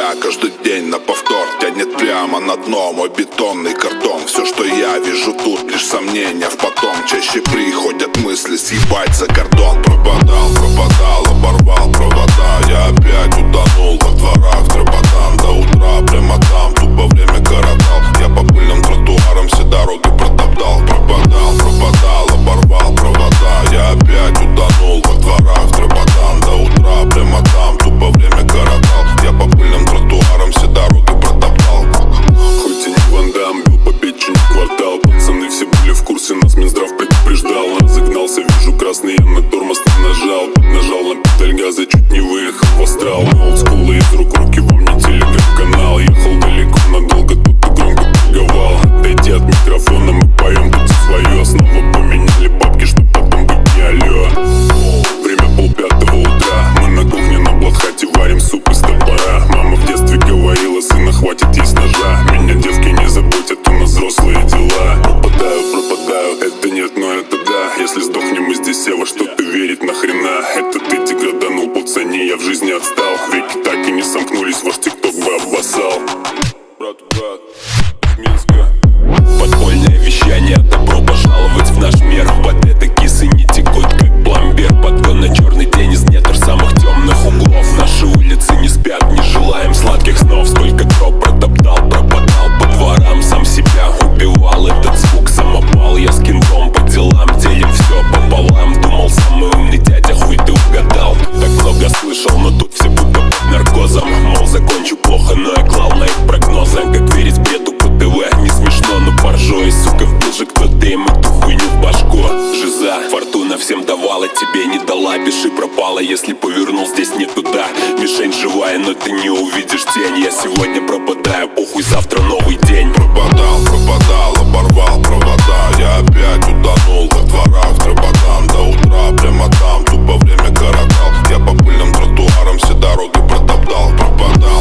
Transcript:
меня каждый день на повтор тянет прямо на дно мой бетонный картон. Все, что я вижу тут, лишь сомнения в потом. Чаще приходят мысли съебать за кордон. Пропадал, оборвал провода. Я опять утонул во дворах Тропотан. До утра прямо там, тупо время коротал. Я по пыльным тротуарам все дороги протоптал. Пропадал, оборвал провода. Я опять утонул во дворах Тропотан. До утра прямо там, тупо время коротал. Я по пыльным тротуарам все дороги протоптал. Хоть и не Ван Дамм, бил по печени квартал. Пацаны все были в курсе, нас Минздрав предупреждал. Разогнался, вижу красный, я на тормоз не нажал. Поднажал на педаль газа, чуть не выехал в астрал. Олдскул из рук в руки, вам не телеграм-канал. Ехал далеко, надолго, тут и громко приговал. Отойди от микрофона, мы поем тут свое. Снова поменяли бабки, чтоб потом быть не алло. Время 4:30 утра, мы на кухне на блатхате варим суп из топора. Мама в детстве говорила, сына, хватит есть ножа. Меня девки не заботят, у нас взрослые дела. Пропадаю, это нет, но это да. Если сдохнем мы здесь, во что ты верить нахрена? Это ты деграданул по цене, я в жизни отстал. Веки так и не сомкнулись, ваш тикток бы обоссал. Брат, Минска. Подпольное вещание, добро пожаловать в наш мир. Под это кисы не текут, как пломбир. Подгон на черный день из недр самых темных углов. Наши улицы не спят, не желаем сладких снов. Сколько троп протоптал, пропадал по дворам. Сам себя убивал, этот звук самопал. Я с кентом по делам, делим все пополам. Думал, самый умный дядя, хуй ты угадал. Так много слышал, но тут все будто под наркозом. Мол, закончу плохо, но я клал на их прогнозы. Как верить бреду по ТВ, не смешно, но поржой. Сука, вбил же кто-то им эту хуйню в башку. Жиза, фортуна всем давала, тебе не дала. Пиши пропала, если повернул здесь не туда. Мишень живая, но ты не увидишь тень. Я сегодня пропадаю, похуй, завтра новый день. Пропадал, оборвал провода. Я опять утонул во дворах Тропотан. До утра прямо там, тупо время коротал. Я по пыльным тротуарам все дороги протоптал. Пропадал,